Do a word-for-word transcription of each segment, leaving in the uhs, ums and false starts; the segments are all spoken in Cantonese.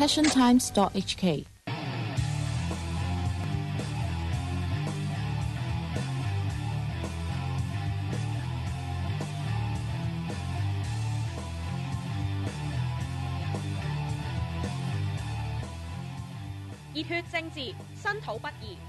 passiontimes dot h k。 熱血政治，身土不移。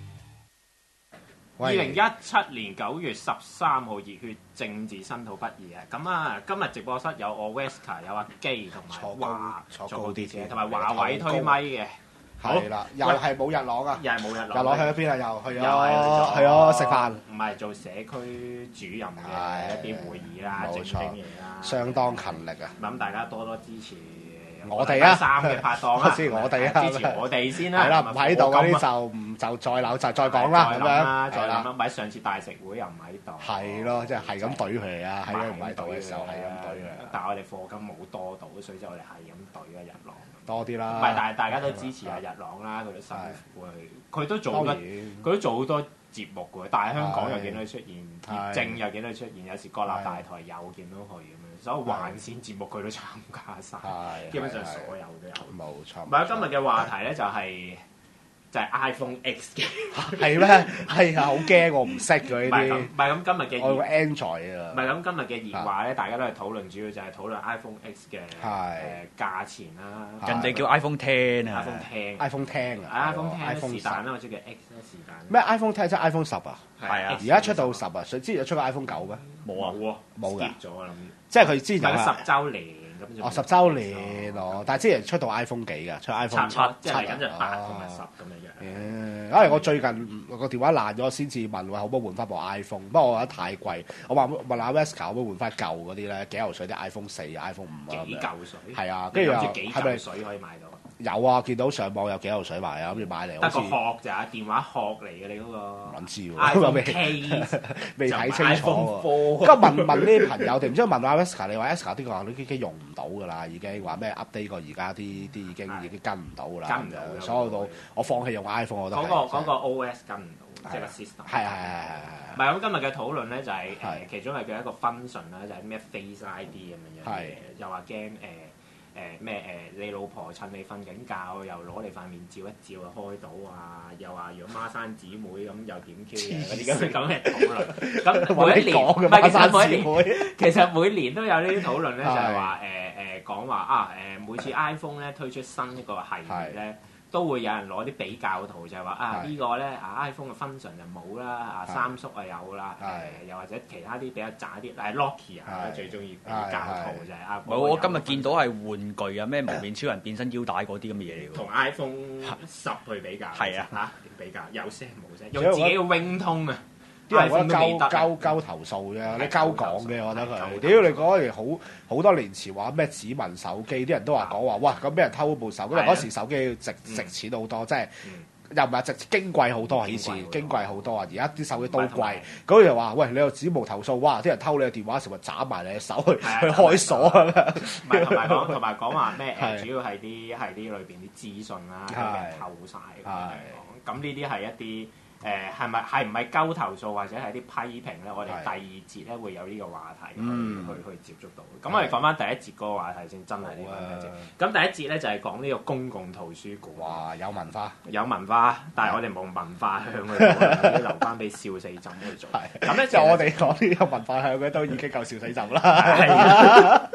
二零一七年九月十三號，熱血政治身土不移啊！咁啊，今日直播室有我 Wesker， 有阿基同埋華坐高啲嘅， 同埋華偉推咪嘅。 係啦，又係冇日朗啊！ 又係冇日朗。 日朗去咗邊啊？又去咗又去咗食飯。 唔係做社區主任嘅一啲會議啦，正經嘢啦， 相當勤力啊！ 咁大家多多支持。 我哋啊， 三嘅拍檔啦， 支持我哋啊， 支持我哋先啦。 係啦，唔喺度嗰啲就唔就再扭就再講啦，咁樣再諗啦。咪上次大食會又唔喺度。 係咯，即係係咁懟佢啊！喺佢唔喺度嘅時候係咁懟佢。 但係我哋課金冇多到，所以即係我哋係咁懟啊日朗。 多啲啦。 唔係，但係大家都支持下日朗啦，佢都辛苦佢，佢都做得，佢都做好多節目嘅。但係香港又見到佢出現，葉正又見到佢出現，有時國立大台又見到佢咁樣。所有環線節目佢都參加晒，基本上所有都有。 冇錯。 唔係今日嘅話題咧就係就係 iPhone X 嘅。 係咩？係啊，好驚我唔識嘅呢啲。 唔係咁，今日嘅我個 Android 啊。 唔係咁，今日嘅熱話咧，大家都係討論，主要就係討論 iPhone X 嘅誒價錢啦。 人哋叫 iPhone Ten 啊 ，iPhone Ten。 iPhone Ten 啊 ，iPhone Ten 是但啦，或者叫 X 啦，是但。 咩 iPhone Ten 即係 iPhone 十啊？ 係啊。 而家出到十啊，之前有出過 iPhone 九咩？ 冇啊， 冇㗎。 咗我諗。 即係佢之前係十週年咁。 哦，十週年哦，但係之前出到 iPhone 幾㗎？出 iPhone 七， 即係嚟緊就八同埋十咁樣樣。 誒，因為我最近個電話爛咗，先至問話可唔可以換翻部 iPhone，不過我覺得太貴，我話問阿 Wesker 可唔可以換翻舊嗰啲咧，幾嚿水啲 iPhone 四、iPhone 五啊。 幾嚿水？ 係啊，跟住又係咪水可以買到？ 有啊，見到上網有幾嚿水賣啊，諗住買嚟。 得個殼咋，電話殼嚟嘅你嗰個。 唔撚知喎 ，iPhone case 未睇清楚喎。咁問問呢啲朋友，定唔知問阿 Wesker，你話 Wesker 啲個啲機用唔到㗎啦，已經話咩 update 過而家啲啲已經已經跟唔到㗎啦。 跟唔到。 所有都我放棄用 iPhone 我都。 嗰個嗰個 O S 跟唔到，即係個 system。 係係係係。 唔係咁，今日嘅討論咧就係誒，其中係叫一個 function 啦，就係咩 Face I D 咁樣樣嘅，又話驚誒。誒咩誒？你老婆趁你瞓緊覺，又攞你塊面照一照啊，開到啊！又話如果孖生姊妹咁又點 Q 嘅嗰啲咁嘅咁嘅討論。咁每一年唔係其實每一年，其實每年都有呢啲討論咧，就係話誒誒講話啊誒，每次 iPhone 咧推出新一個系列咧。都會有人攞啲比較圖，就係話啊呢個咧啊 iPhone 嘅 function 就冇啦，啊三叔啊有啦，誒又或者其他啲比較渣啲，但係 Nokia 啊最中意比較圖就係啊。 冇，我今日見到係玩具啊，咩無面超人變身腰帶嗰啲咁嘅嘢嚟㗎。 同 iPhone 十去比較。係啊嚇，點比較？有聲冇聲？用自己嘅 ringtone 啊！ 啲人覺得鳩鳩鳩投訴啫，你鳩講嘅，我覺得佢。屌你講嘢好好多年前話咩指紋手機，啲人都話講話，哇咁俾人偷部手機，因為嗰時手機值值錢好多，即係又唔係值矜貴好多，以前矜貴好多啊！而家啲手機都貴，嗰又話喂你又指模投訴，哇！啲人偷你嘅電話，成日斬埋你嘅手去去開鎖啊！ 唔係同埋講同埋講話咩誒？主要係啲係啲裏邊啲資訊啦，俾人偷曬咁樣講。咁呢啲係一啲。誒係咪係唔係鳩投訴或者係啲批評咧？我哋第二節咧會有呢個話題去、嗯、去去接觸到。咁我哋講翻第一節嗰個話題先，真係呢個第一節。咁第一節咧就係講呢個公共圖書館。 哇！有文化， 有文化，但係我哋冇文化向去講，留翻俾笑死浸去做。咁咧就我哋講呢個文化向嘅都已經夠笑死浸啦。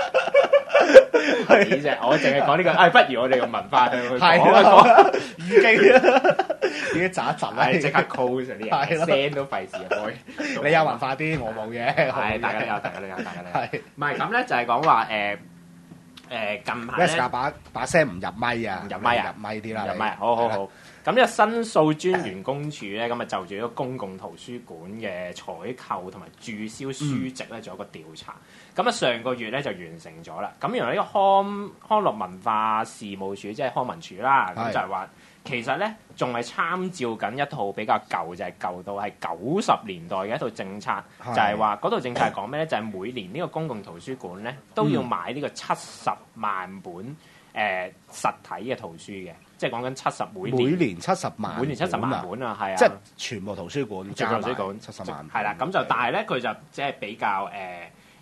係啫，我淨係講呢個，誒，不如我哋用文化向去講一講，已經已經窒一窒啦， 即刻 close 啲人，聲都費事開。 你有文化啲，我冇嘅。 係，大家都有，大家都有，大家都有。係，唔係咁咧？就係講話誒誒近排咧， 把把聲唔入咪啊， 入咪啊， 入咪啲啦， 入咪，好好好。咁呢個申訴專員公署咧，咁啊就住一個公共圖書館嘅採購同埋註銷書籍咧，做一個調查。咁啊上個月咧就完成咗啦。咁原來呢個康康樂文化事務署，即係康文署啦，咁就係話其實咧仲係參照緊一套比較舊，就係、是、舊到係九十年代嘅一套政策，就係話嗰套政策係講咩咧？就係、是、每年呢個公共圖書館咧都要買呢個七十萬本誒、呃、實體嘅圖書嘅。即係講緊七十每年， 每年七十萬， 每年七十萬本啊，係啊， 即係全部圖書館， 全部圖書館七十萬， 係啦。咁就但係咧，佢就即係比較誒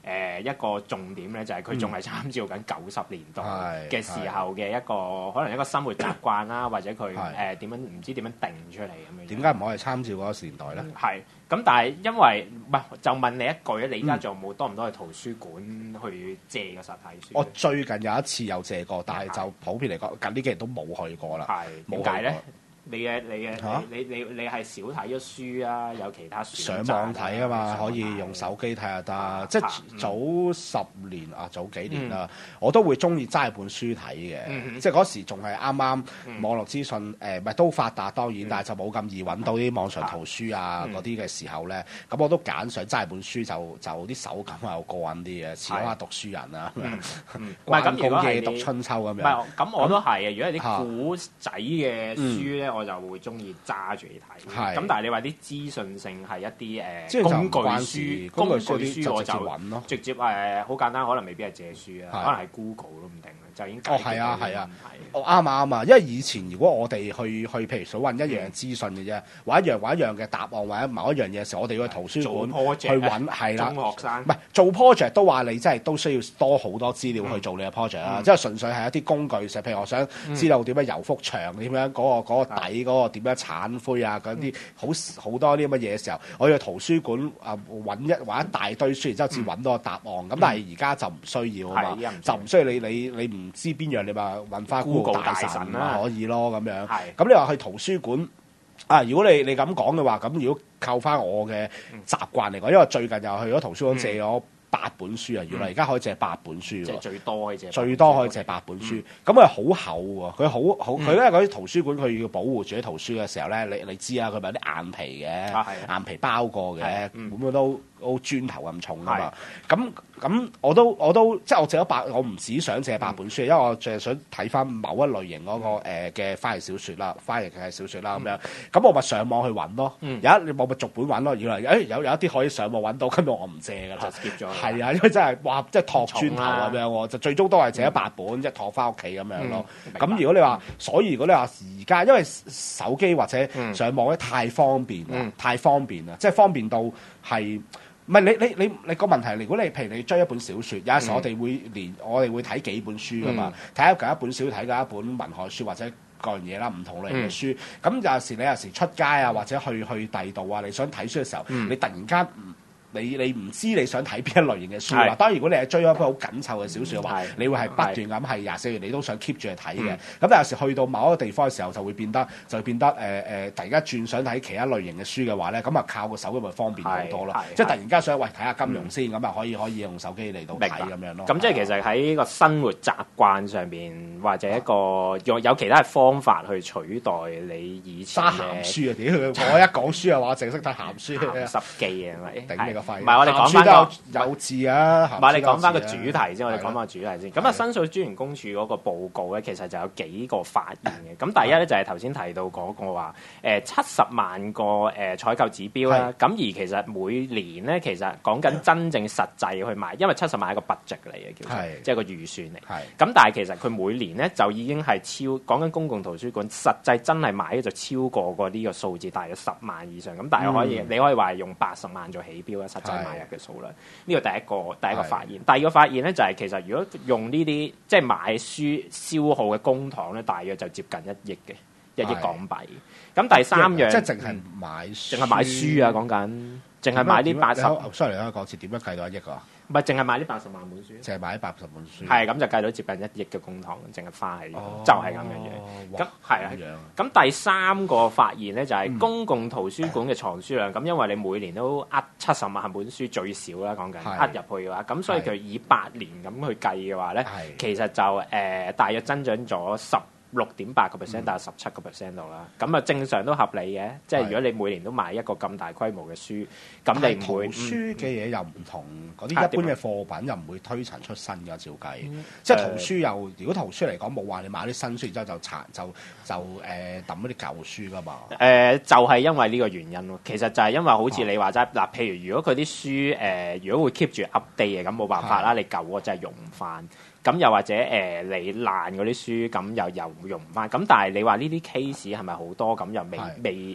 誒一個重點咧，就係佢仲係參照緊九十年代嘅時候嘅一個可能一個生活習慣啦，或者佢誒點樣唔知點樣定出嚟咁樣。 點解唔可以參照嗰個年代咧？ 係咁，但係因為唔係就問你一句咧，你而家仲有冇多唔多去圖書館去借個實體書？ 我最近有一次有借過，但係就普遍嚟講，近呢幾年都冇去過啦。 係點解咧？你嘅你嘅你你你你係少睇咗書啊？有其他上網睇啊嘛，可以用手機睇下得。即係早十年啊，早幾年啦，我都會中意揸本書睇嘅。即係嗰時仲係啱啱網絡資訊誒，唔係都發達當然，但係就冇咁易揾到啲網上圖書啊嗰啲嘅時候咧，咁我都揀想揸本書就就啲手感又過癮啲嘅，似下讀書人啊， 唔係咁，如果夜讀春秋咁樣。 唔係咁，我都係啊。如果係啲古仔嘅書咧，我就會中意揸住嚟睇。咁但係你話啲資訊性係一啲誒工具書，工具書我就揾咯，直接誒好簡單，可能未必係借書啊，可能係 Google 都唔定啦，就已經哦係啊係啊，哦啱啊啱啊，因為以前如果我哋去去譬如想揾一樣資訊嘅啫，揾一樣揾一樣嘅答案或者某一樣嘢嘅時候，我哋要去圖書館去揾係啦， 中學生唔係做 project 都話你真係都需要多好多資料去做你嘅 project 啦，即係純粹係一啲工具性，譬如我想知道點樣油幅長，點樣嗰個嗰個底嗰個點樣鏟灰啊，嗰啲好好多啲咁嘅嘢嘅時候，我要去圖書館啊揾一揾一大堆書，然之後至揾到個答案。咁但係而家就唔需要啊嘛，就唔需要你你你唔知邊樣，你咪揾翻 Google 大神啦，可以咯咁樣。咁你話去圖書館啊？如果你你咁講嘅話，咁如果扣翻我嘅習慣嚟講，因為最近又去咗圖書館借咗八本書啊，原來而家可以借八本書喎，即係最多可以借最多可以借八本書。咁佢好厚喎，佢好好佢咧嗰啲圖書館佢要保護住啲圖書嘅時候咧，你你知啊，佢咪有啲硬皮嘅，硬皮包過嘅，咁佢都好磚頭咁重啊嘛。咁咁我都我都即係我借咗八，我唔只想借八本書，因為我淨係想睇翻某一類型嗰個誒嘅翻譯小説啦，翻譯嘅小説啦咁樣。咁我咪上網去揾咯，有一我咪逐本揾咯。原來誒有有一啲可以上網揾到，跟住我唔借㗎啦，就 skip 咗。係啊，因為真係哇，即係托磚頭咁樣喎，就最終都係借咗八本，即係托翻屋企咁樣咯。咁如果你話，所以如果你話而家，因為手機或者上網咧太方便啦，太方便啦，即係方便到係。唔係你你你你個問題，如果你譬如你追一本小説，有陣時我哋會連我哋會睇幾本書噶嘛，睇一一本小睇緊一本文學書或者各樣嘢啦，唔同類型嘅書。咁有陣時你有時出街啊，或者去去第度啊，你想睇書嘅時候，你突然間唔〜你你唔知你想睇邊一類型嘅書啦。當然，如果你係追咗一本好緊湊嘅小説嘅話，你會係不斷咁係廿四月你都想 keep 住去睇嘅。咁但有時去到某一個地方嘅時候，就會變得就會變得誒誒，突然間轉想睇其他類型嘅書嘅話咧，咁啊靠個手機咪方便好多咯。即係突然間想喂睇下金庸先，咁啊可以可以用手機嚟到睇咁樣咯。 咁即係其實喺個生活習慣上邊，或者一個有有其他嘅方法去取代你以前嘅鹹書啊！屌我一講書嘅話，淨識睇鹹書鹹濕記啊，咪頂你個肺！ 唔係我哋講翻個有字啊， 唔係你講翻個主題先，我哋講翻個主題先。咁啊，申訴專員公署嗰個報告咧，其實就有幾個發現嘅。咁第一咧就係頭先提到嗰個話，誒七十萬個誒採購指標啦。咁而其實每年咧，其實講緊真正實際去買，因為七十萬係一個 budget 嚟嘅，叫做即係個預算嚟。咁但係其實佢每年咧就已經係超講緊公共圖書館實際真係買咧就超過過呢個數字，大約十萬以上。咁但係可以你可以話用八十萬做起標啦，實際買入嘅數量。呢個第一個第一個發現，第二個發現咧就係其實如果用呢啲即係買書消耗嘅公帑咧，大約就接近一億嘅一億港幣。咁第三樣即係淨係買書， 淨係買書啊！講緊淨係買呢八十。 sorry 啊，講次點樣計到一億啊？ 唔係淨係買呢八十萬本書， 淨係買呢八十本書。 係咁就計到接近一億嘅公帑，淨係花喺就係咁樣嘢。咁係啊，咁第三個發現咧就係公共圖書館嘅藏書量。咁因為你每年都呃七十萬本書最少啦，講緊呃入去嘅話，咁所以佢以八年咁去計嘅話咧，其實就誒大約增長咗十六點八個 percent，但係十七個 percent 度啦。咁啊正常都合理嘅，即係如果你每年都買一個咁大規模嘅書，咁你唔會圖書嘅嘢又唔同嗰啲一般嘅貨品，又唔會推陳出新㗎。照計，即係圖書又如果圖書嚟講冇話你買啲新書，然之後就殘就就誒抌嗰啲舊書㗎嘛。 誒就係因為呢個原因咯。其實就係因為好似你話齋嗱，譬如如果佢啲書誒如果會 keep 住 update 嘅，咁冇辦法啦。你舊嗰真係用唔翻。咁又或者誒、呃、你爛嗰啲書，咁又又用唔翻。咁但係你話呢啲 case 係咪好多？咁又未未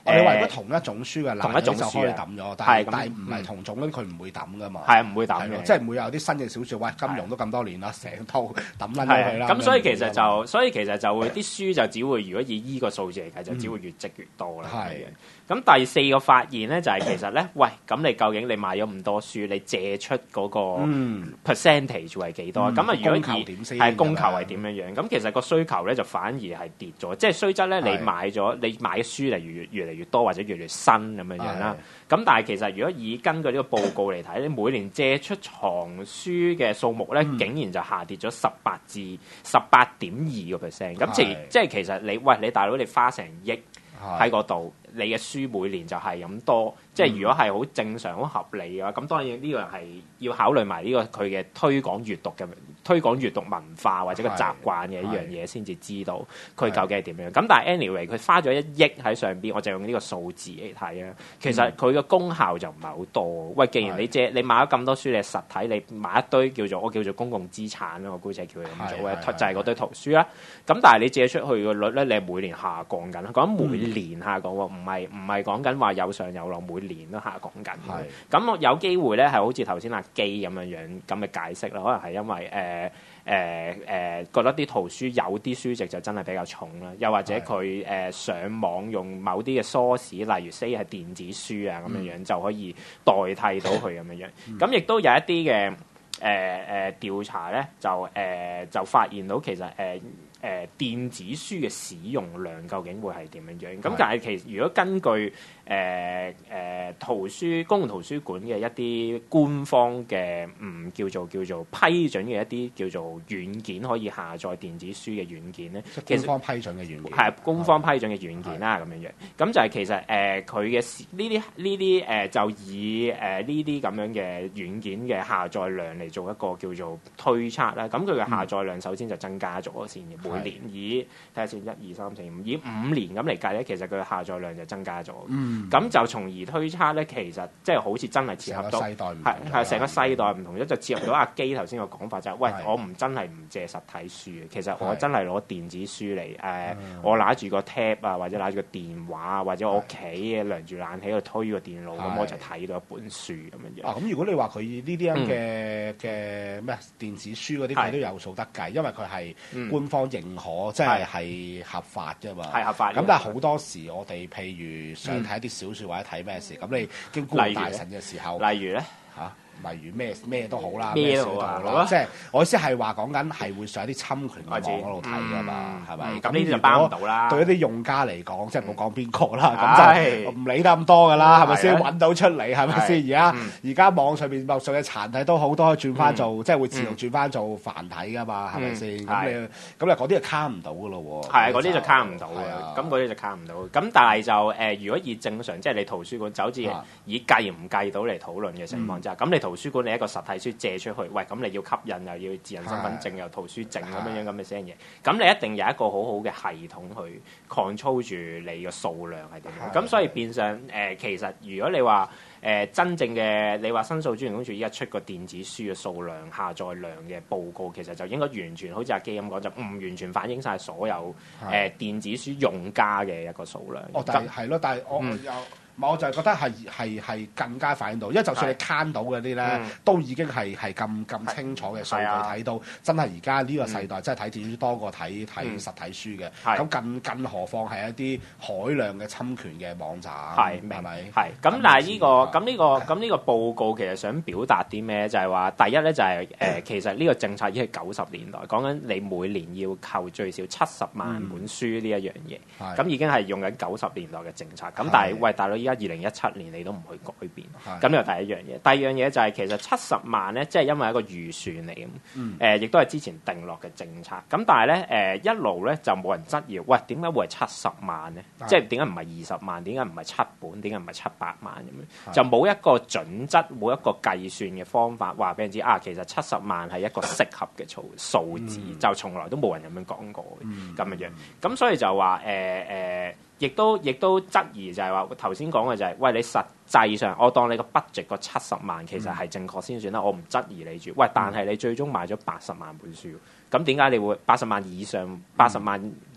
我哋話如果同一種書嘅同一種就可以抌咗，但係但係唔係同種咧，佢唔會抌噶嘛。 係唔會抌嘅， 即係唔會有啲新嘅小説，喂，金庸都咁多年啦，成套抌撚咗佢啦。 咁所以其實就所以其實就會啲書就只會如果以依個數字嚟計，就只會越積越多啦。係。咁第四個發現咧就係其實咧，喂，咁你究竟你買咗咁多書，你借出嗰個 percentage 係幾多？咁啊，如果以係供求係點樣樣？咁其實個需求咧就反而係跌咗，即係雖則咧你買咗你買嘅書嚟越越嚟越多或者越嚟越新咁樣樣啦。咁但係其實如果以根據呢個報告嚟睇咧，每年借出藏書嘅數目咧，竟然就下跌咗十八至十八點二個 percent。咁即即係其實你喂你大佬你花成億喺嗰度，你嘅書每年就係咁多，即係如果係好正常、好合理嘅話，咁當然呢個係要考慮埋呢個佢嘅推廣閱讀嘅推廣閱讀文化或者個習慣嘅一樣嘢，先至知道佢究竟係點樣。咁但係 anyway，佢花咗一億喺上邊，我就用呢個數字嚟睇啊。其實佢嘅功效就唔係好多。喂，既然你借你買咗咁多書，你實體你買一堆叫做我叫做公共資產啦，我姑且叫佢咁做嘅，就係嗰堆圖書啦。咁但係你借出去嘅率咧，你係每年下降緊，講緊每年下降喎，唔係唔係講緊話有上有落，每年都下降緊。咁我有機會咧係好似頭先阿基咁樣樣咁嘅解釋啦，可能係因為誒。呃誒誒、呃呃、覺得啲圖書有啲書籍就真係比較重啦，又或者佢誒、呃、上網用某啲嘅 source，例如 say 係電子書啊咁樣樣、嗯、就可以代替到佢咁樣樣。咁亦、嗯、都有一啲嘅誒誒調查咧，就誒、呃、就發現到其實誒。呃誒、呃、電子書嘅使用量究竟會係點樣樣？咁但係其實如果根據誒誒、呃呃、圖書公共圖書館嘅一啲官方嘅唔、嗯、叫做叫做批准嘅一啲叫做軟件可以下載電子書嘅軟件咧， 其實官方批准嘅軟件係官方批准嘅軟件啦咁樣樣。咁就係其實誒佢嘅呢啲呢啲誒就以誒呢啲咁樣嘅軟件嘅下載量嚟做一個叫做推測啦。咁佢嘅下載量首先就增加咗先嘅。每年以睇下先，一二三四五，以五年咁嚟計咧，其實佢嘅下載量就增加咗。嗯，咁就從而推測咧，其實即係好似真係切合到，係係成個世代唔同咗，就切合到阿基頭先個講法就係、是，喂，我唔真係唔借實體書嘅，其實我真係攞電子書嚟誒，呃嗯、我揦住個 tab 啊，或者揦住個電話啊，或者我屋企嘅涼住冷氣度推個電腦，咁我就睇到一本書咁樣樣。啊， 咁如果你話佢呢啲咁嘅嘅咩電子書嗰啲，佢都有數得計，因為佢係官方認可，即係係合法㗎嘛。 係合法。 咁但係好多時我哋譬如想睇一啲小説或者睇咩事，咁、嗯、你經過大神嘅時候， 例如咧嚇。啊例如咩咩都好啦， 咩都好啦， 即係我意思係話講緊係會上一啲侵權嘅網嗰度睇㗎嘛，係咪？ 咁呢啲就包唔到啦。 對一啲用家嚟講，即係唔好講邊個啦，咁就唔理得咁多㗎啦，係咪先？揾到出嚟係咪先？而家而家網上邊網上嘅殘體都好多轉翻做，即係會自動轉翻做繁體㗎嘛，係咪先？咁你咁你嗰啲就卡唔到㗎咯喎。 係嗰啲就卡唔到嘅，咁嗰啲就卡唔到。咁但係就誒，如果以正常即係你圖書館就好似以計唔計到嚟討論嘅情況之下，咁你圖書館你一個實睇書借出去，喂，咁你要吸引又要自人身份證又圖書證咁樣樣咁嘅聲嘢，咁你一定有一個好好嘅系統去 control 住你嘅數量係點樣，咁所以變相誒、呃，其實如果你話誒、呃、真正嘅你話申訴專員公署依家出個電子書嘅數量下載量嘅報告，其實就應該完全好似阿基咁講，就唔完全反映晒所有誒、呃、電子書用家嘅一個數量。 哦，但係係咯，但係我有。嗯我就係覺得係係係更加反映到，因為就算你慳到嗰啲咧，嗯、都已經係係咁咁清楚嘅數據睇到，真係而家呢個世代、嗯、真係睇電子書多過睇睇實體書嘅。咁、嗯、更更何況係一啲海量嘅侵權嘅網站，係咪？ 係咁，但係呢、呢個咁呢、呢個咁呢個報告其實想表達啲咩？就係、係、話第一咧就係、係、誒、呃，其實呢個政策已經係九十年代講緊，你每年要扣最少七十萬本書呢一樣嘢，咁、嗯、已經係用緊九十年代嘅政策。咁但係喂大佬。而家二零一七年你都唔去改變，咁呢個第一樣嘢。第二樣嘢就係其實七十萬咧，即係因為一個預算嚟咁，誒、嗯，亦都係之前定落嘅政策。咁但係咧，誒一路咧就冇人質疑，喂，點解會係七十萬咧？的即係點解唔係二十萬？點解唔係七本？點解唔係七百萬咁樣？的就冇一個準則，冇一個計算嘅方法話俾人知啊。其實七十萬係一個適合嘅數數字，嗯、就從來都冇人咁樣講過嘅咁嘅樣。咁所以就話誒誒。呃呃亦都亦都質疑就係話頭先講嘅就係、是，喂，你實際上我當你個 budget 個七十萬其實係正確先算啦，我唔質疑你住。喂，但係你最終買咗八十萬本書，咁點解你會八十萬以上八十萬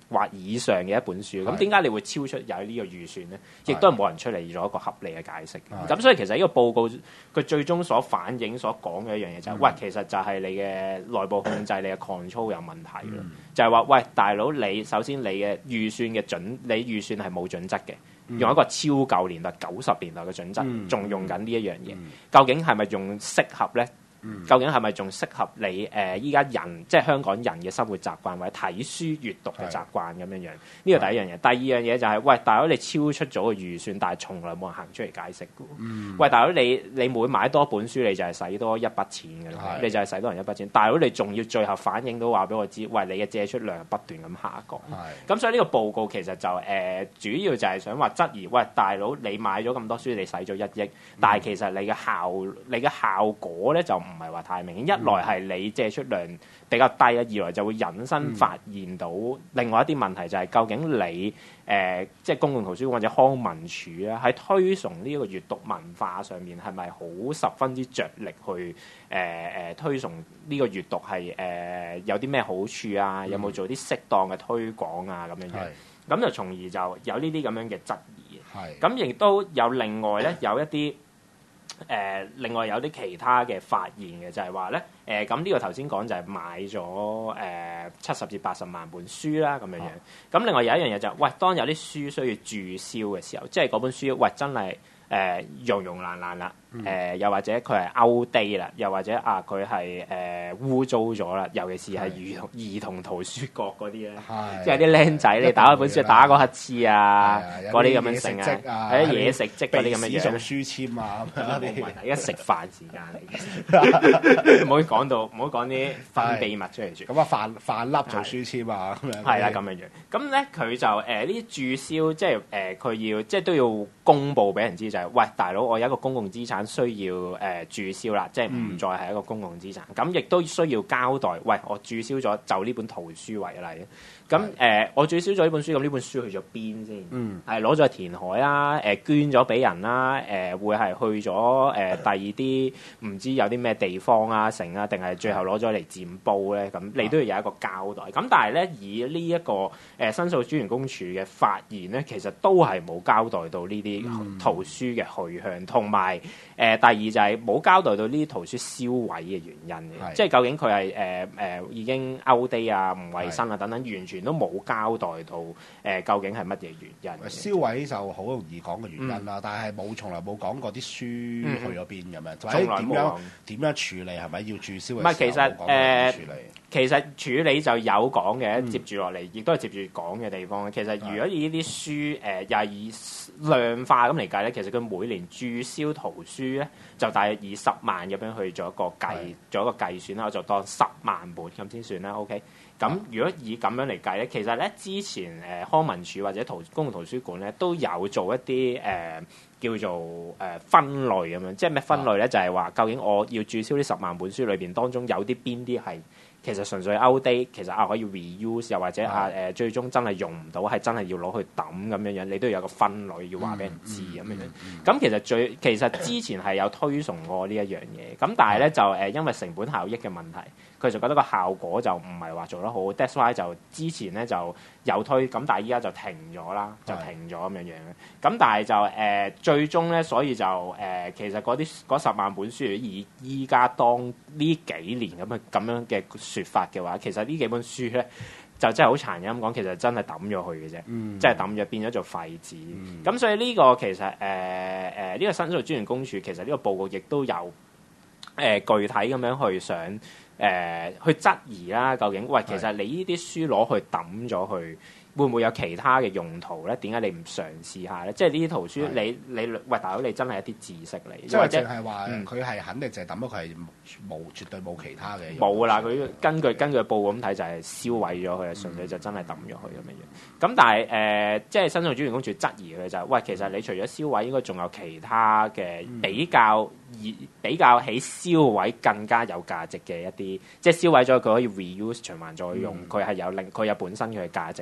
或以上嘅一本書，咁點解你會超出有呢個預算咧？亦都係冇人出嚟做一個合理嘅解釋。咁所以其實呢個報告佢最終所反映、所講嘅一樣嘢就係、是，喂，其實就係你嘅內部控制、你嘅 control 有問題咯。就係話，喂，大佬，你首先你嘅預算嘅準，你預算係冇準則嘅。用一個超舊年代九十年代嘅準則，仲、嗯、用緊呢一樣嘢，嗯、究竟係咪仲適合咧？嗯、究竟係咪仲適合你誒依家人即係香港人嘅生活習慣或者睇書閱讀嘅習慣咁樣樣？呢個第一樣嘢。第二樣嘢就係、是，喂，大佬你超出咗個預算，但係從來冇人行出嚟解釋嘅。嗯、喂，大佬你你每買多本書你就係使多一筆錢嘅啦，是你就係使多人一筆錢。大佬你仲要最後反映到話俾我知，喂，你嘅借出量不斷咁下降。咁是所以呢個報告其實就誒、呃、主要就係想話質疑，喂，大佬你買咗咁多書，你使咗一億，但係其實你嘅效你嘅效果咧就唔係話太明顯，一來係你借出量比較低啊，二來就會引申發現到另外一啲問題，就係究竟你誒、呃、即係公共圖書館或者康文署啊，喺推崇呢個閱讀文化上面係咪好十分之着力去誒誒、呃、推崇呢個閱讀係誒、呃、有啲咩好處啊？有冇做啲適當嘅推廣啊？咁樣樣，咁是就從而就有呢啲咁樣嘅質疑。係咁亦都有另外咧有一啲。誒、呃，另外有啲其他嘅發現嘅，就係話咧，誒咁呢個頭先講就係買咗誒七十至八十萬本書啦，咁樣樣。咁、啊、另外有一樣嘢就係、是，喂，當有啲書需要註銷嘅時候，即係嗰本書，喂，真係誒溶溶爛爛啦。誒、呃、又或者佢係 outdate 啦，又或者啊佢係誒污糟咗啦，尤其是係兒童兒童圖書角嗰啲咧，即係啲僆仔你打開本書打個乞嗤啊，嗰啲咁樣性啊，有啲嘢食跡嗰啲咁嘅樣，做書籤啊咁樣啲，而家食飯時間嚟嘅，唔好講到唔好講啲分秘密出嚟住。咁啊飯飯粒做書籤啊咁樣，係啦咁樣樣。咁咧佢就誒呢啲註銷，即係誒佢要即係都要公佈俾人知，就係、是、喂大佬，我有一個公共資產。需要誒、呃、註銷啦，即係唔再係一個公共資產，咁亦都需要交代。喂，我註銷咗就呢本圖書為例，咁誒的、呃、我註銷咗呢本書，咁呢本書去咗邊先？嗯，係攞咗去填海啦，誒、呃、捐咗俾人啦，誒、呃、會係去咗誒、呃、第二啲唔知有啲咩地方啊成啊，定係最後攞咗嚟佔煲咧？咁你都要有一個交代。咁但係咧，以呢、這、一個誒、呃、申訴專員公署嘅發現咧，其實都係冇交代到呢啲圖書嘅去向，同埋。誒、呃、第二就係冇交代到呢啲圖書銷毀嘅原因嘅，是即係究竟佢係誒誒已經 outdate 啊、唔衞生啊等等，完全都冇交代到誒、呃、究竟係乜嘢原因。 銷毀就好容易講嘅原因啦，嗯、但係冇從來冇講過啲書去咗邊咁樣，或者點樣點樣處理係咪要註銷嘅時候？唔係其實誒， 其實處理就有講嘅，嗯、接住落嚟亦都係接住講嘅地方。其實如果以呢啲書誒、呃、又係以量化咁嚟計咧，其實佢每年註銷圖書咧就大約以十萬咁樣去做一個計，是做一個計算啦，我就當十萬本咁先算啦。OK，咁如果以咁樣嚟計咧，其實咧之前誒、呃、康文署或者圖公共圖書館咧都有做一啲誒、呃、叫做誒、呃、分類咁樣，即係咩分類咧？啊、就係話究竟我要註銷呢十萬本書裏邊當中有啲邊啲係其實純粹 outdate， 其實啊可以 reuse， 又或者啊誒、呃、最終真係用唔到，係真係要攞去抌咁樣樣，你都要有個分類要話俾人知咁樣樣。咁其實最其實之前係有推崇過呢一樣嘢，咁但係咧就誒、呃、因為成本效益嘅問題，佢就覺得個效果就唔係話做得好 ，that's why 就之前咧就有推，咁但係依家就停咗啦，就停咗咁樣樣。咁但係就誒、呃、最終咧，所以就誒、呃、其實嗰啲嗰十萬本書以依家當呢幾年咁嘅咁樣嘅説法嘅話，其實呢幾本書咧就真係好殘忍咁講，其實真係抌咗去嘅啫，嗯、即係抌咗變咗做廢紙。咁、嗯、所以呢個其實誒誒呢個申訴專員公署其實呢個報告亦都有誒、呃、具體咁樣去想誒、呃、去質疑啦，究竟喂其實你呢啲書攞去抌咗去。會唔會有其他嘅用途咧？點解你唔嘗試下咧？即係呢啲圖書，的你你喂大佬，你真係一啲知識嚟， 即係淨係話佢係肯定就係抌咗，佢係冇絕對冇其他嘅。 冇啦，佢根據根據報告咁睇就係銷毀咗佢，純粹就真係抌咗佢咁樣樣。咁但係誒、呃，即係申訴專員公署質疑佢就係、是，喂，其實你除咗銷毀，應該仲有其他嘅比較以、嗯、比較起銷毀更加有價值嘅一啲，即係銷毀咗佢可以 reuse 循環再用，佢係、嗯、有令佢有本身佢嘅價值啦，唔係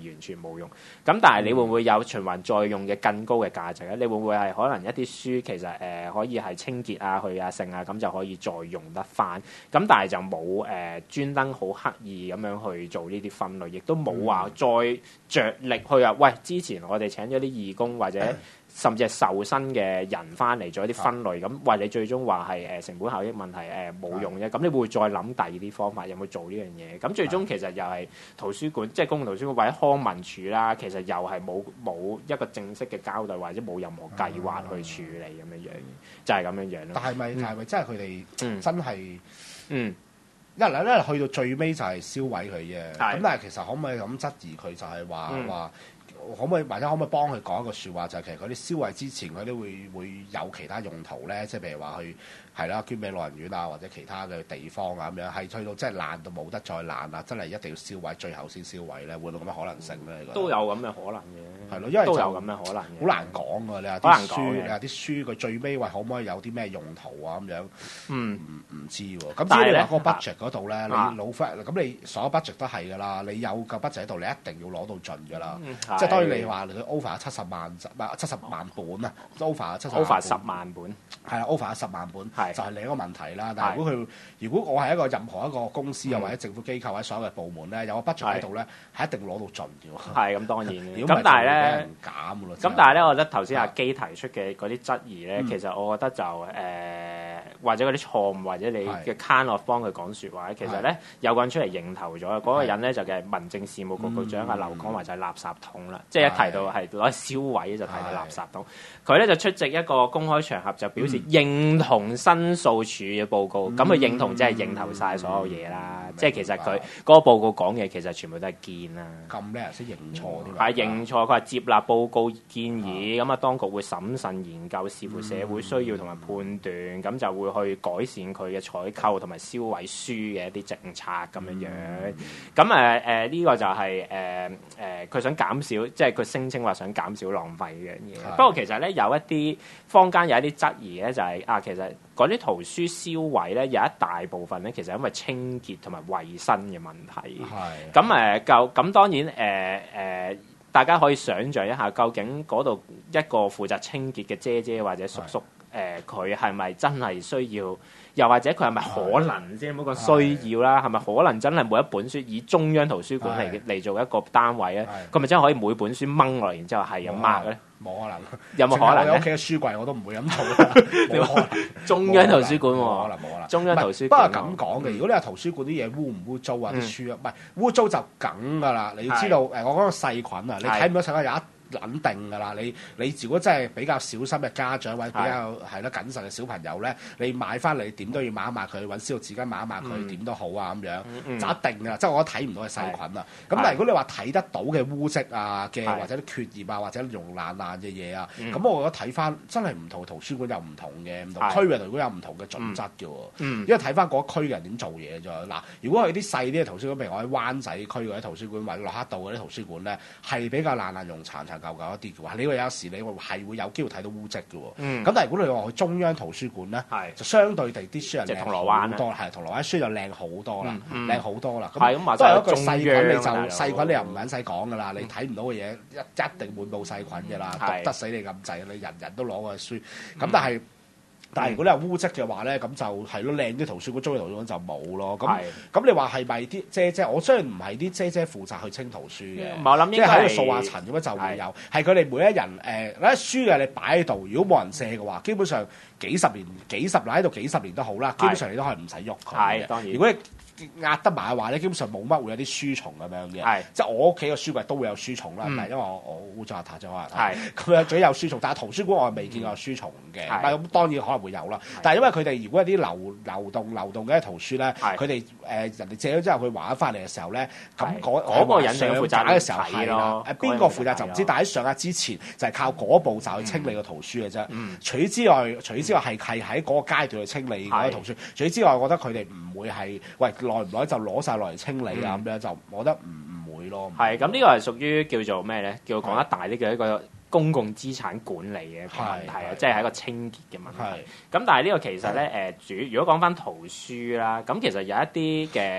完全冇用。咁但係你會唔會有循環再用嘅更高嘅價值咧？你會唔會係可能一啲書其實誒、呃、可以係清潔啊、去啊、剩啊，咁就可以再用得翻？咁但係就冇誒專登好刻意咁樣去做呢啲分類，亦都冇話再着力去啊！喂，之前我哋請咗啲義工或者甚至係受薪嘅人翻嚟做一啲分類，咁喂你最終話係誒成本效益問題誒冇用啫，咁你會唔會再諗第二啲方法，有冇做呢樣嘢？咁最終其實又係圖書館，即係公共圖書館或者康文署啦，其實又係冇冇一個正式嘅交代，或者冇任何計劃去處理咁樣樣，就係咁樣樣咯。但係咪係咪真係佢哋真係嗯？一嚟咧去到最尾就係燒毀佢啫，咁但係其實可唔可以咁質疑佢就係話話？可唔可以或者可唔可以幫佢講一個説話，就係、是、其實佢啲燒毀之前，佢都會會有其他用途咧，即係譬如話去係啦，捐俾老人院啊，或者其他嘅地方啊咁樣，係去到真係爛到冇得再爛啊，真係一定要燒毀，最後先燒毀咧，會有咁嘅可能性咧？都有咁嘅可能嘅，係咯，因為都有咁嘅可能嘅，好難講㗎。你話啲書，你話啲書佢最尾話可唔可以有啲咩用途啊咁樣？嗯，唔唔知喎。咁但係你話嗰個 budget 嗰度咧，你老翻咁你所有 budget 都係㗎啦，你有個 budget 喺度，你一定要攞到盡㗎啦，即係。當然你話佢 over 七十萬，唔係七十萬本啊，over 七十 over 十萬本，係啊 over 十萬本，就係另一個問題啦。但係如果佢如果我係一個任何一個公司又或者政府機構或者所有嘅部門咧，有個 budget 喺度咧，係一定攞到盡嘅喎。係咁當然，咁但係咧，減㗎咯。咁但係咧，我覺得頭先阿基提出嘅嗰啲質疑咧，其實我覺得就誒或者嗰啲錯誤或者你嘅 kind of 幫佢講説話咧，其實咧有個人出嚟認頭咗，嗰個人咧就係民政事務局局長阿劉江華，就係垃圾桶啦。即係一提到係攞嚟燒毀就提到垃圾桶，佢咧就出席一個公開場合就表示認同申訴處嘅報告，咁佢、嗯、認同即係認頭晒所有嘢啦。嗯、即係其實佢嗰個報告講嘅其實全部都係堅啦。咁叻識認錯添？係、嗯、認錯，佢話接納報告建議，咁啊、嗯、當局會審慎研究，視乎社會需要同埋判斷，咁、嗯、就會去改善佢嘅採購同埋燒毀書嘅一啲政策咁樣樣。咁誒誒呢個就係誒誒佢想減少。即係佢聲稱話想減少浪費嘅嘢，的不過其實咧有一啲坊間有一啲質疑咧，就係、是、啊，其實嗰啲圖書燒毀咧有一大部分咧，其實因為清潔同埋衞生嘅問題。係咁誒，夠咁當然誒誒、呃呃，大家可以想像一下，究竟嗰度一個負責清潔嘅姐姐或者叔叔誒，佢係咪真係需要？又或者佢係咪可能先？唔好講需要啦，係咪可能真係每一本書以中央圖書館嚟嚟做一個單位咧？佢咪真係可以每本書掹落嚟，然之後係咁抹咧？冇可能，有冇可能？我屋企嘅書櫃我都唔會咁做啦。冇可能，中央圖書館喎，可能冇可能。中央圖書館不過咁講嘅，如果你話圖書館啲嘢污唔污糟啊？啲書啊，唔係污糟就梗㗎啦。你要知道誒，我講個細菌啊，你睇唔到細菌有一撚定㗎啦！你你如果真係比較小心嘅家長或者比較係咯謹慎嘅小朋友咧，你買翻嚟點都要抹一抹佢，揾消毒紙巾抹一抹佢，點都好啊咁樣，就一定㗎。即係我睇唔到嘅細菌啊。咁但係如果你話睇得到嘅污跡啊嘅或者啲缺頁啊或者溶爛爛嘅嘢啊，咁我覺得睇翻真係唔同圖書館有唔同嘅唔同區嘅圖書館有唔同嘅準則嘅喎。因為睇翻嗰區嘅人點做嘢啫。嗱，如果係啲細啲嘅圖書館，譬如我喺灣仔區嗰啲圖書館或者駱克道嗰啲圖書館咧，係比較爛爛溶殘殘舊舊一啲嘅話，你話有時你係會有機會睇到污跡嘅喎。咁、嗯、但係如果你話去中央圖書館咧，是就相對地啲書人靚好多，係銅鑼灣書就靚好多啦，靚好、嗯、多啦。咁、嗯、都係一個細菌，你就細菌你又唔撚使講㗎啦，嗯、你睇唔到嘅嘢一一定滿布細菌㗎啦，毒、嗯、得死你咁滯，你人人都攞個書。咁、嗯、但係。但係如果你係污跡嘅話咧，咁就係咯，靚啲圖書館、中央圖書館就冇咯。咁咁是你話係咪啲姐姐？我雖然唔係啲姐姐負責去清圖書嘅，嗯、我諗應該即係喺度掃下塵咁樣就會有。係佢哋每一人誒，嗰啲書嘅你擺喺度，如果冇人借嘅話，基本上幾十年、幾十年喺度幾十年都好啦，基本上你都可以唔使喐佢。係當然。如果你壓得埋嘅話咧，基本上冇乜會有啲書蟲咁樣嘅，係即係我屋企嘅書櫃都會有書蟲啦，唔係因為我我污糟邋遢咗可能係咁樣，總有書蟲。但係圖書館我係未見過有書蟲嘅，咁當然可能會有啦。但係因為佢哋如果有啲流流動流動嘅圖書咧，佢哋誒人哋借咗之後佢還翻嚟嘅時候咧，咁嗰嗰個人上架嘅時候係啦，誒邊個負責就唔知，但係喺上架之前就係靠嗰步驟去清理個圖書嘅啫。除此之外，除此之外係係喺嗰個階段去清理嗰個圖書。除此之外，我覺得佢哋唔會係喂。耐唔耐就攞晒落嚟清理啊咁樣，就我覺得唔唔會咯。係咁，呢個係屬於叫做咩咧？叫做講得大啲嘅一個公共資產管理嘅問題啊，即係一個清潔嘅問題。咁但係呢個其實咧誒主，如果講翻圖書啦，咁其實有一啲嘅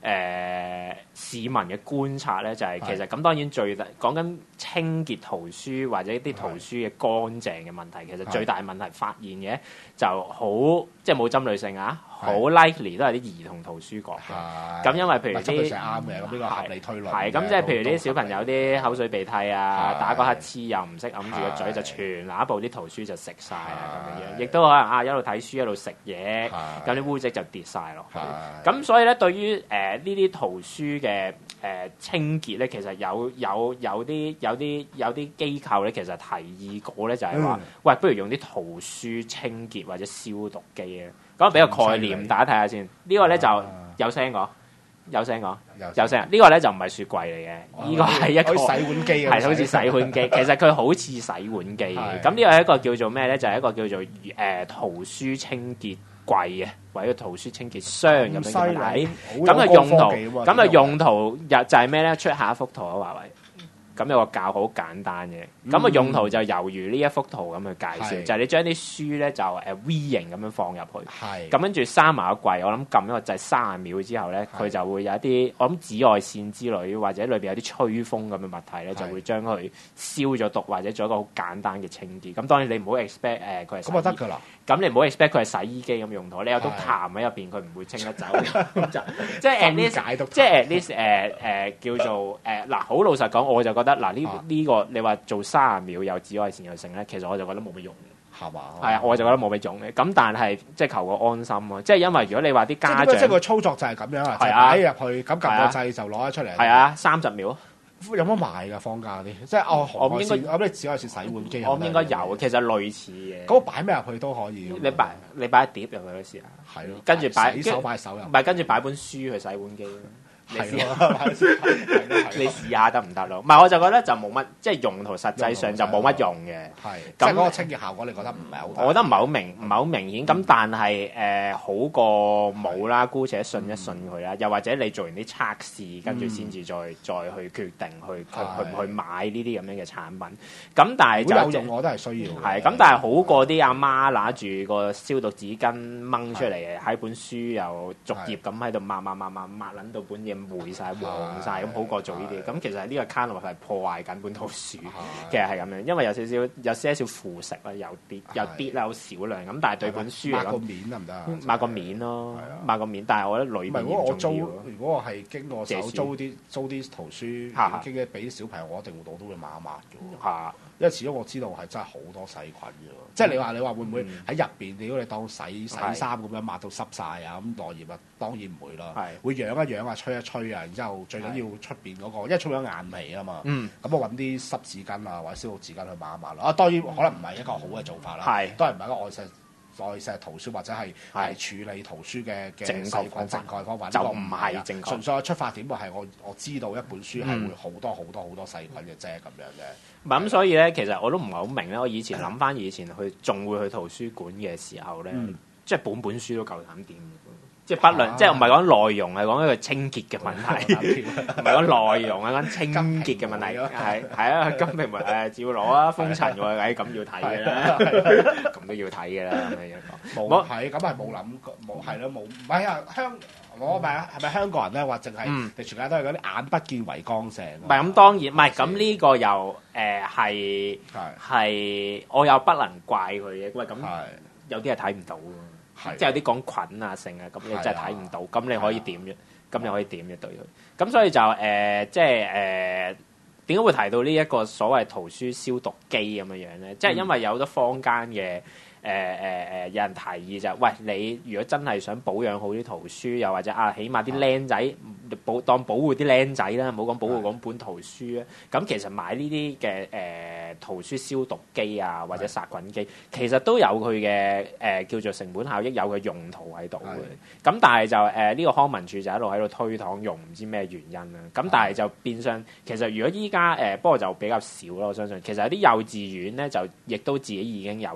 誒市民嘅觀察咧，就係、是、 係其實咁當然最大講緊清潔圖書或者啲圖書嘅乾淨嘅問題，其實最大問題發現嘅就好即係冇針對性啊，好 likely 都係啲兒童圖書館嘅。咁因為譬如啲啱嘅，咁呢個合理推論。 係咁即係譬如啲小朋友啲口水鼻涕啊，打個乞嗤又唔識揞住個嘴，就全拿部啲圖書就食晒啊咁樣，亦都可能啊一路睇書一路食嘢，咁啲污跡就跌晒落去。咁所以咧，對於誒呢啲圖書嘅誒、呃、清潔咧，其實有有有啲有啲有啲機構咧，其實提議過咧，就係話，嗯、喂，不如用啲圖書清潔或者消毒機啊。咁俾個概念大家睇下先。呢個咧就有聲講，有聲講，有聲。呢個咧就唔係雪櫃嚟嘅，呢個係一個洗碗機， 係好似洗碗機。其實佢好似洗碗機嘅。咁呢個係一個叫做咩咧？就係、是、一個叫做誒、呃、圖書清潔櫃嘅，或者圖書清潔箱咁樣嘅睇。咁嘅用途，咁嘅用途又就係咩咧？出下一幅圖啊，華為。咁有個教好簡單嘅，咁個、嗯、用途就猶如呢一幅圖咁去介紹，是就係你將啲書咧就誒 V 型咁樣放入去，咁跟住閂埋個櫃，我諗撳一個掣三十秒之後咧，佢是就會有一啲我諗紫外線之類，或者裏邊有啲吹風咁嘅物體咧，是就會將佢消咗毒，或者做一個好簡單嘅清潔。咁當然你唔好 expect 誒佢係咁就得㗎啦。咁你唔好 expect 佢係洗衣機咁用途，你有督痰喺入邊，佢唔會清得走。咁就即係 at least，即係 at least 誒誒叫做誒嗱，好、呃、老實講，我就覺得嗱呢呢個你話做三十秒有紫外線又成咧，其實我就覺得冇乜用嘅，係嘛？係啊，我就覺得冇乜用嘅。咁但係即係求個安心咯，即係因為如果你話啲家長， 即係個操作就係咁樣啊，係啊，擺入去咁撳個掣就攞得出嚟。 係啊，三十秒。 有乜賣㗎？放假啲，即係哦，我應該我諗你只可以洗碗機。 我應該有，其實類似嘅。 嗰個擺咩入去都可以。 你擺你擺一碟入去嗰時啊， 係咯， 跟住擺洗手擺手入， 唔係跟住擺本書去洗碗機咯。你試下， 你試下得唔得咯？唔係我就覺得就冇乜，即係用途實際上就冇乜用嘅。 係，即係嗰個清潔效果，你覺得唔係好？ 我覺得唔係好明，唔係好明顯。咁但係誒好過冇啦，姑且信一信佢啦。又或者你做完啲測試，跟住先至再再去決定去去去去買呢啲咁樣嘅產品。咁但係就有用，我都係需要。 係咁，但係好過啲阿媽拿住個消毒紙巾掹出嚟嘅，喺本書又逐頁咁喺度抹抹抹抹抹撚到本嘢霉晒、黃晒，咁好過做呢啲。咁其實呢個 kind of 係破壞緊本圖書，其實係咁樣，因為有少少有些少腐蝕啦，有啲有啲啦，好少量咁，但係對本書嚟講， 抹個面得唔得啊？ 抹個面咯，抹個面。但係我覺得裏面如果我租，如果我係經我手租啲租啲圖書，經嘅俾啲小朋友，我一定會我都會抹一抹嘅。係，因為始終我知道係真係好多細菌嘅。即係你話你話會唔會喺入邊？如果你當洗洗衫咁樣抹到濕晒啊，咁耐熱啊，當然唔會啦。係會養一養啊，吹一吹啊，然之後最緊要出邊嗰個，因為出咗眼皮啊嘛。嗯。咁我揾啲濕紙巾啊，或者消毒紙巾去抹一抹咯。啊，當然可能唔係一個好嘅做法啦。係。當然唔係一個愛錫愛錫圖書或者係係處理圖書嘅嘅細菌正確方法。就唔係正確。純粹出發點係我我知道一本書係會好多好多好多細菌嘅啫咁樣嘅。 唔係咁，所以咧，其實我都唔係好明咧。我以前諗翻以前去，仲會去圖書館嘅時候咧，嗯、即係本本書都夠膽掂。即係不論，啊、即係唔係講內容，係講一個清潔嘅問題。唔係講內容，係講清潔嘅問題。係係啊，金瓶梅誒照攞啊，風塵喎，誒咁要睇嘅啦，咁都要睇嘅啦咁樣講。 冇睇，咁係冇諗過，冇係咯，冇。唔係啊，香我咪係咪香港人咧？話淨係你全家都係嗰啲眼不見為乾淨。唔係咁，當然唔係咁呢個又誒係係，我又不能怪佢嘅。喂，咁有啲係睇唔到。即係有啲講菌啊、性啊，咁你真係睇唔到，咁你可以點啫？咁你可以點啫對佢？咁所以就誒，即係誒點解會提到呢一個所謂圖書消毒機咁樣樣咧？即係因為有好多坊間嘅。誒誒誒，有人提議就係，喂，你如果真係想保養好啲圖書，又或者啊，起碼啲僆仔保當保護啲僆仔啦，唔好講保護嗰本圖書啊。咁其實買呢啲嘅誒圖書消毒機啊，或者殺菌機，其實都有佢嘅誒叫做成本效益，有佢用途喺度嘅。咁但係就誒呢個康文署就一路喺度推搪用，唔知咩原因啦。咁但係就變相其實如果依家誒，不過就比較少咯。我相信其實有啲幼稚園咧，就亦都自己已經有。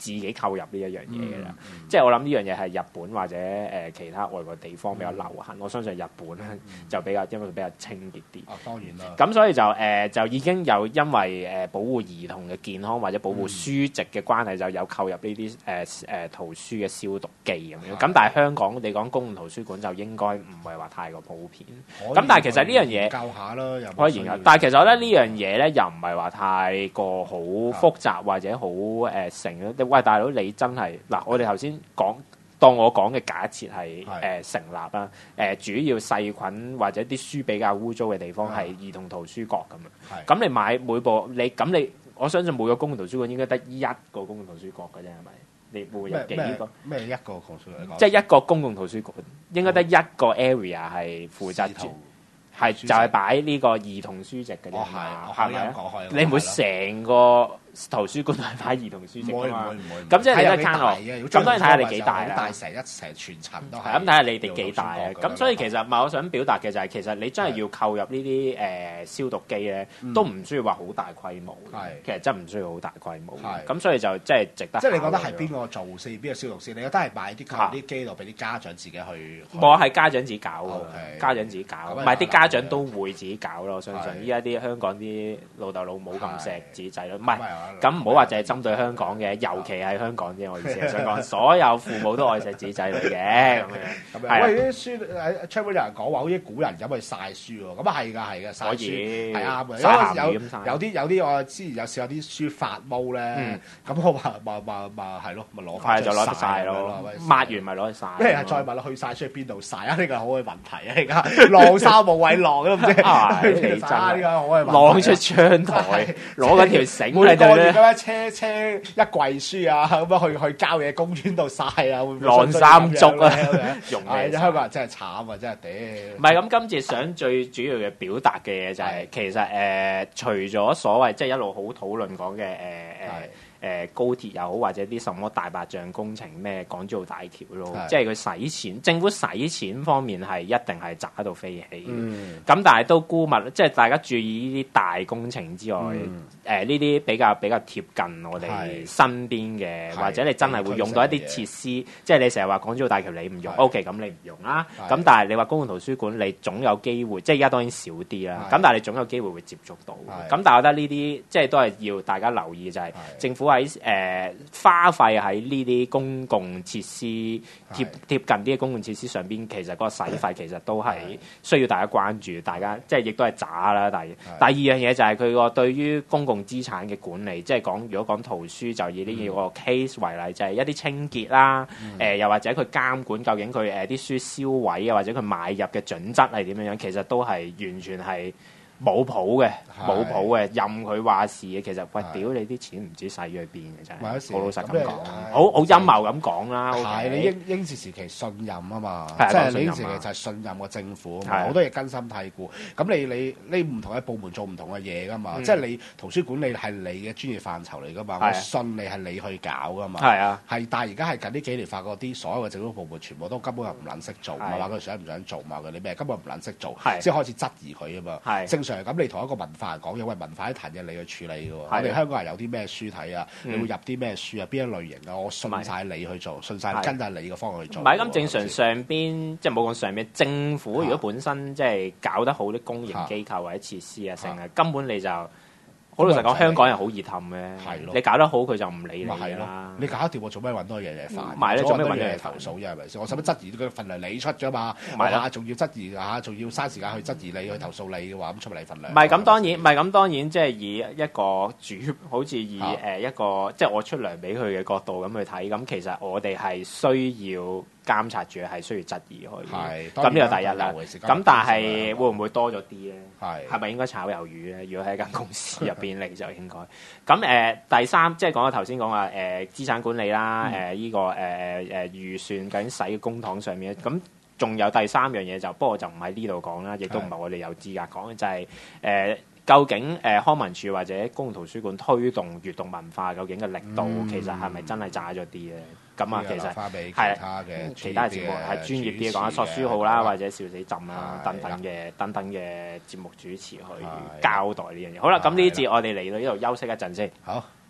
自己購入呢一樣嘢嘅啦。嗯嗯、即係我諗呢樣嘢係日本或者誒、呃、其他外國地方比較流行。嗯、我相信日本咧就比較因為佢比較清潔啲。 啊，當然啦。咁所以就誒、呃、就已經有因為誒保護兒童嘅健康或者保護書籍嘅關係，就有購入呢啲誒誒圖書嘅消毒機咁樣。咁、嗯、但係香港你講公共圖書館就應該唔係話太過普遍。咁但係其實呢樣嘢教下啦，又可以研究。但係其實我覺得呢樣嘢咧又唔係話太過好複雜或者好誒成咯。喂，大佬你真係嗱，我哋頭先講當我講嘅假設係誒成立啦。誒、呃、主要細菌或者啲書比較污糟嘅地方係兒童圖書角咁樣。咁你買每部你咁你，我相信每個公共圖書館應該得一個公共圖書角嘅啫，係咪？你會有幾個？ 咩一個圖書館？ 即係一個公共圖書館應該得一個 area 係負責住。係就係擺呢個兒童書籍嘅啫，係咪啊？你唔會成個圖書館係擺兒童書籍㗎嘛？咁即係你都攤落，咁當然睇下你幾大啦。 大成一成全層都係。 係咁睇下你哋幾大啊？咁所以其實唔係我想表達嘅就係其實你真係要購入呢啲誒消毒機咧，都唔需要話好大規模。係，其實真係唔需要好大規模。係，咁所以就真係值得。 即係你覺得係邊個做先？邊個消毒先？你覺得係買啲購入啲機度俾啲家長自己去？ 我係家長自己搞㗎，家長自己搞，唔係啲家長都會自己搞咯。我相信依家啲香港啲老豆老母咁錫自己仔咯，唔係咁唔好話淨係針對香港嘅，尤其係香港啫。我意思係想講，所有父母都愛錫自己仔女嘅咁樣。係喂，啲書喺出邊有人講話，好似古人咁去曬書喎。咁啊係㗎，係㗎，曬書係啱嘅。有有啲有啲我之前有試有啲書發毛咧，咁我話話話話係咯，咪攞翻就攞得曬咯，抹完咪攞去曬。 跟住再問啦，去曬書去邊度曬啊？呢個好嘅問題啊！而家晾衫冇位晾都唔知。 你真係晾出窗台，攞緊條繩喺度咧。 咁樣車車一櫃書啊，咁樣去去郊野公園度曬啊，會唔會晾衫竹啊？用嘅香港人真係慘啊！真係屌。 唔係咁，今次想最主要嘅表達嘅嘢就係其實誒，除咗所謂即係一路好討論講嘅誒誒。誒高鐵又好，或者啲什麼大白象工程咩港珠澳大橋咯，即係佢使錢，政府使錢方面係一定係砸喺度飛起。咁、嗯、但係都估物，即係大家注意呢啲大工程之外，誒呢啲比較比較貼近我哋身邊嘅，是或者你真係會用到一啲設施，即係你成日話港珠澳大橋你唔用是，OK 咁你唔用啦。咁是但係你話公共圖書館你總有機會，即係而家當然少啲啦。咁是但係你總有機會會接觸到。咁是但係我覺得呢啲即係都係要大家留意，就係、是、政府喺誒、呃、花費喺呢啲公共設施貼貼近啲嘅公共設施上邊，其實嗰個使費其實都係需要大家關注，大家即係亦都係渣啦。但係第二樣嘢就係佢個對於公共資產嘅管理，即係講如果講圖書就以呢個 case 為例，就係、是、一啲清潔啦，誒、嗯呃、又或者佢監管究竟佢誒啲書銷毀啊，或者佢買入嘅準則係點樣樣，其實都係完全係冇譜嘅，冇譜嘅，任佢話事嘅。其實喂，屌你啲錢唔知使咗去邊嘅真係，好老實咁講，好好陰謀咁講啦。 係你英英治時期信任啊嘛，即係你英治時期就係信任個政府啊嘛，好多嘢根深蒂固。咁你你你唔同嘅部門做唔同嘅嘢噶嘛，即係你圖書管理係你嘅專業範疇嚟噶嘛，我信你係你去搞噶嘛。係啊，係，但係而家係近呢幾年發覺啲所有嘅政府部門全部都根本係唔撚識做，唔係話佢想唔想做嘛，佢啲咩根本唔撚識做，先開始質疑佢啊嘛。正常咁，你同一個文化人講嘢，喂，文化一壇嘢你去處理嘅喎。我哋香港人有啲咩書睇啊？你會入啲咩書啊？邊一類型啊？我信晒你去做，信晒跟晒你嘅方向去做。 唔係咁正常上邊，即係冇講上邊，政府如果本身即係搞得好啲公營機構或者設施啊，成日根本你就好老實講，香港人好熱氹嘅。你搞得好，佢就唔理你啦。 你搞得掂，我做咩揾多嘢嚟煩？ 咪咧，做咩揾嘢嚟投訴啫？係咪先？我使乜質疑佢份量你出咗嘛？我下仲要質疑下，仲要嘥時間去質疑你去投訴你嘅話，咁出嚟份量。 唔係咁當然，唔係咁當然，即係以一個主，好似以誒一個即係我出糧俾佢嘅角度咁去睇，咁其實我哋係需要監察住，係需要質疑佢。係。咁呢個第一啦。咁但係會唔會多咗啲咧？係。係咪應該炒魷魚咧？如果喺間公司入邊嚟就應該。咁誒、呃、第三，即係講咗頭先講話誒資產管理啦，誒依個誒誒誒預算究竟使嘅公帑上面，咁仲有第三樣嘢就，不過就唔喺呢度講啦，亦都唔係我哋有資格講嘅，就係、是、誒、呃、究竟誒、呃、康文署或者公共圖書館推動閱讀文化，究竟嘅力度、嗯、其實係咪真係渣咗啲咧？咁啊，其實係其他嘅節目係專業啲，講下索書號啦，或者笑死朕啦等等嘅等等嘅節目主持去交代呢樣嘢。好啦，咁呢節我哋嚟到呢度休息一陣先。好。